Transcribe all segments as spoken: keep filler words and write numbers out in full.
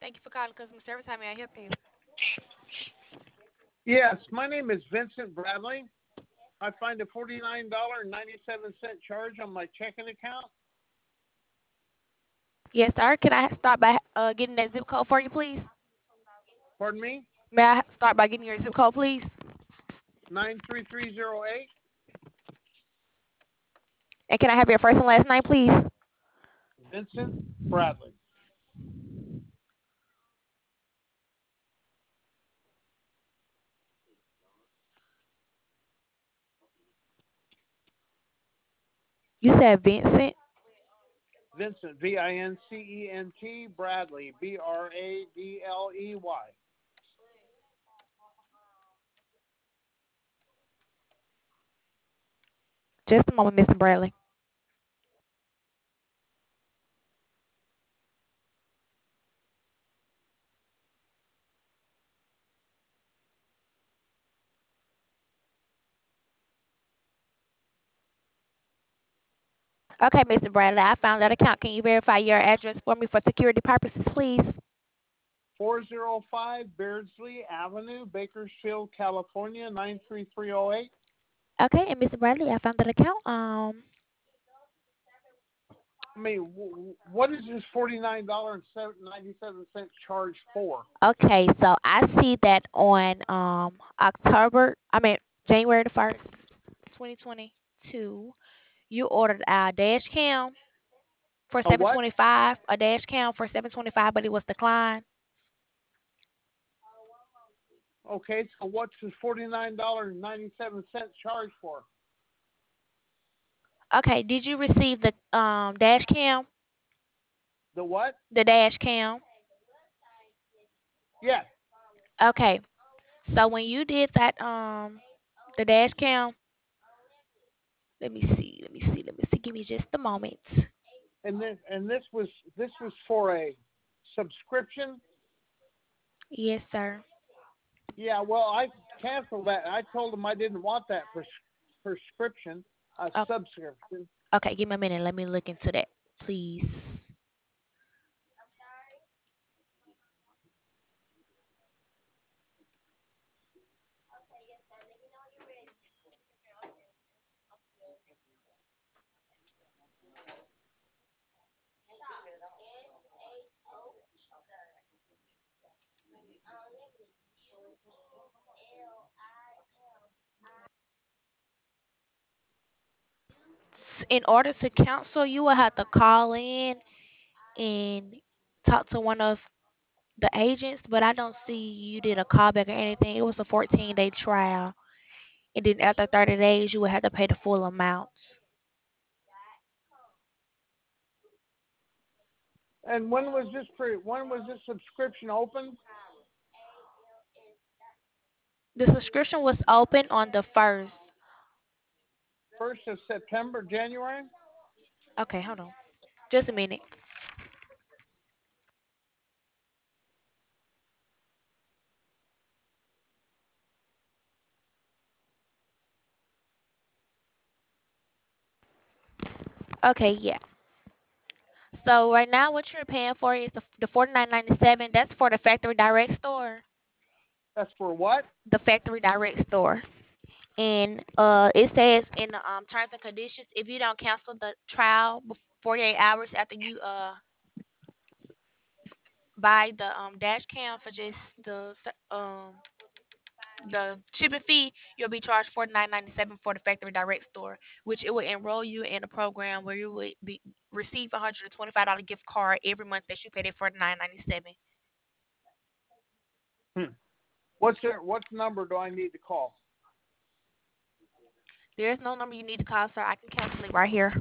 Thank you for calling customer service. How may I help you? Yes, my name is Vincent Bradley. I find a forty-nine dollars and ninety-seven cents charge on my checking account. Yes, sir. Can I start by uh, getting that zip code for you, please? Pardon me? May I start by getting your zip code, please? nine three three zero eight. And can I have your first and last name, please? Vincent Bradley. You said Vincent. Vincent, V I N C E N T, Bradley, B R A D L E Y. Just a moment, Mister Bradley. Okay, Mister Bradley, I found that account. Can you verify your address for me for security purposes, please? four oh five Beardsley Avenue, Bakersfield, California, nine three three zero eight. Okay, and Mister Bradley, I found that account. Um, I mean, w- what is this forty-nine dollars and ninety-seven cents charge for? okay, so I see that on um October, I mean January the first, twenty twenty two, you ordered a dash cam for A seven what? twenty five, a dash cam for seven twenty five, but it was declined. Okay, so what's this forty-nine dollars and ninety-seven cents charge for? Okay, did you receive the um dash cam? The what? The dash cam. Yes. Okay, so when you did that um the dash cam, let me see, let me see, let me see. Give me just a moment. And this and this was this was for a subscription. Yes, sir. Yeah, well, I canceled that. I told them I didn't want that pres- prescription, a Oh, subscription. okay, give me a minute. Let me look into that, please. In order to cancel, you will have to call in and talk to one of the agents, but I don't see you did a callback or anything. It was a fourteen day trial, and then after thirty days, you would have to pay the full amount. And when was this pre- when was this subscription open? The subscription was open on the first. First of September, January. Okay, hold on, just a minute. Okay, yeah. So right now, what you're paying for is the the forty nine ninety seven. That's for the factory direct store. That's for what? The factory direct store. And uh, it says in the um, terms and conditions, if you don't cancel the trial before forty-eight hours after you uh buy the um dash cam for just the um the shipping fee, you'll be charged forty nine ninety seven for the factory direct store, which it will enroll you in a program where you will be receive a hundred and twenty five dollar gift card every month that you pay that forty nine ninety seven. Hmm. What's your what number do I need to call? There's no number you need to call, sir. I can cancel it right here.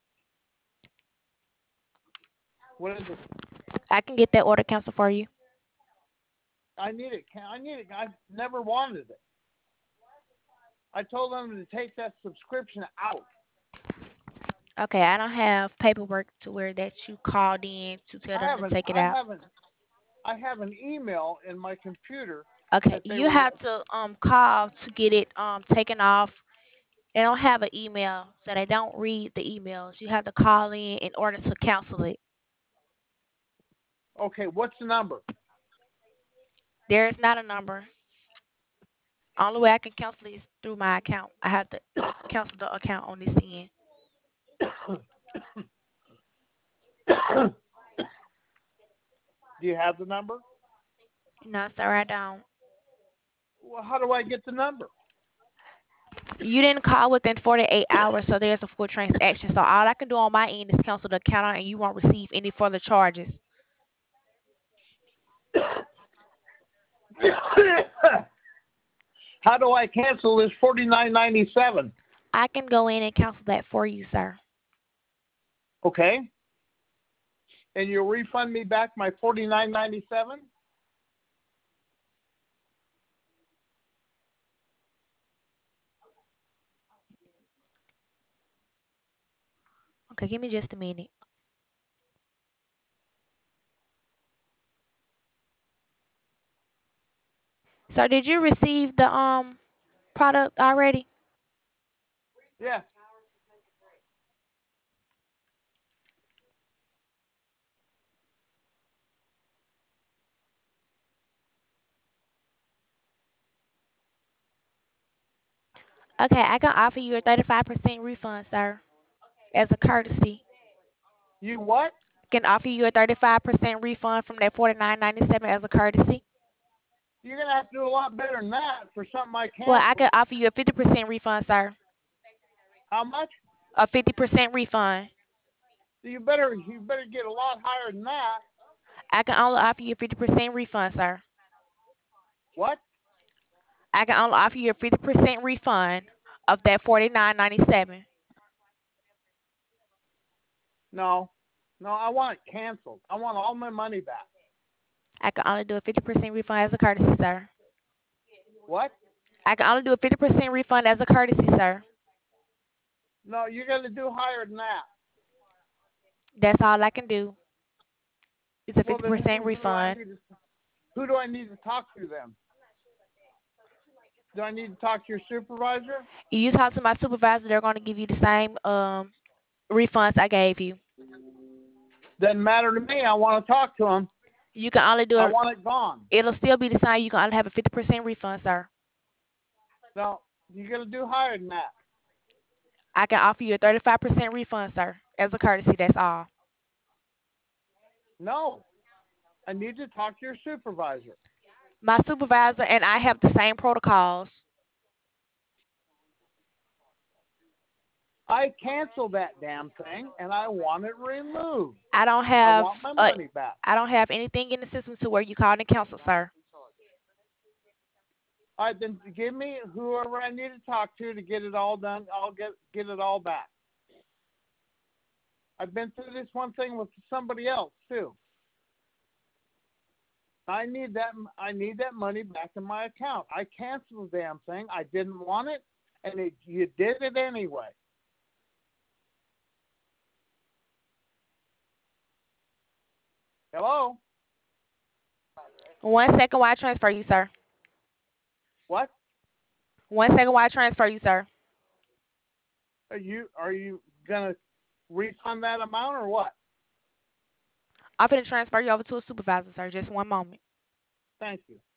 What is it? I can get that order canceled for you. I need it. I need it. I never wanted it. I told them to take that subscription out. Okay, I don't have paperwork to where that you called in to tell I them to haven't. take it I out. haven't. I have an email in my computer Okay, that they you were. have to um call to get it um taken off. They don't have an email, so they don't read the emails. You have to call in in order to cancel it. Okay, what's the number? There is not a number. Only way I can cancel is through my account. I have to cancel the account on this end. Do you have the number? No, sir, I don't. Well, how do I get the number? You didn't call within forty-eight hours, so there's a full transaction. So all I can do on my end is cancel the account, and you won't receive any further charges. How do I cancel this forty nine ninety seven? I can go in and cancel that for you, sir. Okay. And you'll refund me back my forty nine ninety seven? Okay, give me just a minute. Sir, did you receive the um product already? Yeah. Okay, I can offer you a thirty-five percent refund, sir, as a courtesy. You what? Can offer you a thirty-five percent refund from that forty-nine ninety-seven as a courtesy. You're gonna have to do a lot better than that for something I Well, I canceled. can offer you a fifty percent refund, sir. How much? A fifty percent refund. You better you better get a lot higher than that. I can only offer you a fifty percent refund, sir. What? I can only offer you a fifty percent refund of that forty-nine ninety-seven. No. No, I want it canceled. I want all my money back. I can only do a fifty percent refund as a courtesy, sir. What? I can only do a fifty percent refund as a courtesy, sir. No, you're gonna do higher than that. That's all I can do. It's a Well, then who, fifty percent who do I refund. need to who do I need to talk to then? Do I need to talk to your supervisor? You talk to my supervisor, they're going to give you the same um refunds I gave you. Doesn't matter to me. I want to talk to him. You can only do I it. want it gone. It'll still be the same. You can only have a fifty percent refund, sir. No, you're gonna do higher than that. I can offer you a thirty-five percent refund, sir, as a courtesy. That's all. No, I need to talk to your supervisor. My supervisor and I have the same protocols. I canceled that damn thing and I want it removed. I don't I have want my uh, money back. I don't have anything in the system to where you call and cancel, sir. All right, then give me whoever I need to talk to to get it all done. I'll get get it all back. I've been through this one thing with somebody else too. I need that. I need that money back in my account. I canceled the damn thing. I didn't want it, and it, you did it anyway. Hello. One second while I transfer you, sir. What? One second while I transfer you, sir. Are you are you gonna refund that amount or what? I'm going to transfer you over to a supervisor, sir. Just one moment. Thank you.